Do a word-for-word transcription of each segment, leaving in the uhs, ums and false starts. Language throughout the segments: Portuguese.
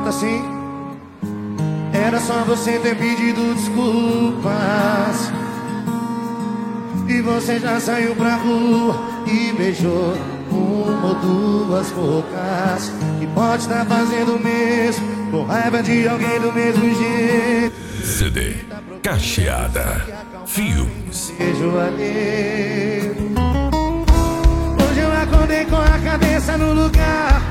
assim: era só você ter pedido desculpas, e você já saiu pra rua e beijou uma ou duas bocas, que pode estar fazendo o mesmo, com raiva de alguém do mesmo jeito. C D Cacheada Filmes. Beijo ali. Hoje eu acordei com a cabeça no lugar,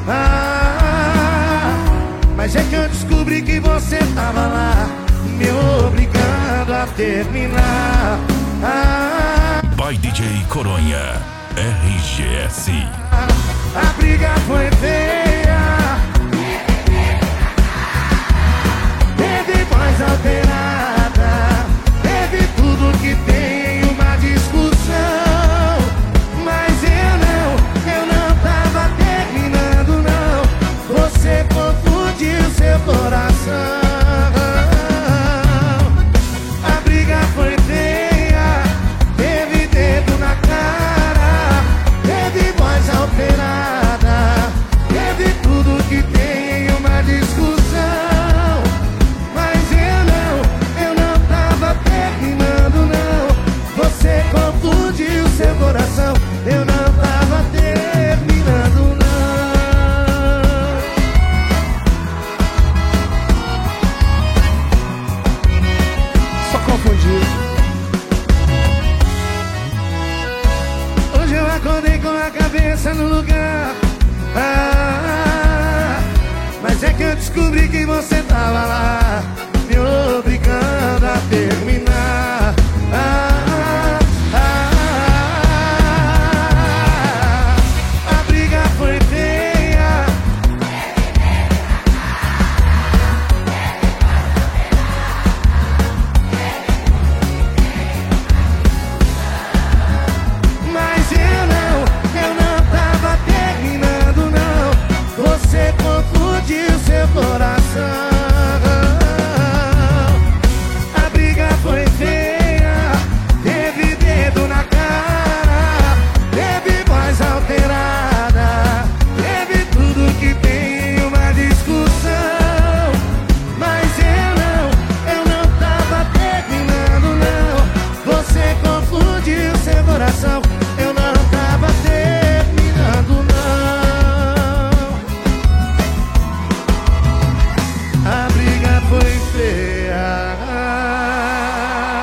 ah, mas é que eu descobri que você tava lá, me obrigando a terminar. ah, By D J Coronha R G S. A briga foi feia, teve voz alterada, teve tudo que tem em uma discussão, mas eu não, eu não tava terminando não, você confundiu seu coração. A briga foi feia, teve dedo na cara, teve voz alterada, teve tudo que tem em uma discussão, mas eu não, eu não tava terminando não, você confundiu seu coração, eu não tava terminando não. Só confundiu. Hoje eu acordei com a cabeça no lugar, ah, mas é que eu descobri que você tava lá, me obrigando a terminar. ah, ah, ah, A briga foi feia, mas eu não, eu não tava terminando não, você confundiu seu coração. A briga foi feia, teve dedo na cara, teve voz alterada, teve tudo que tem em uma discussão, mas eu não, eu não tava terminando não, você confundiu seu coração, eu não tava terminando não. A briga foi feia.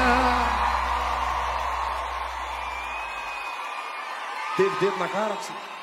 Teve dedo na cara?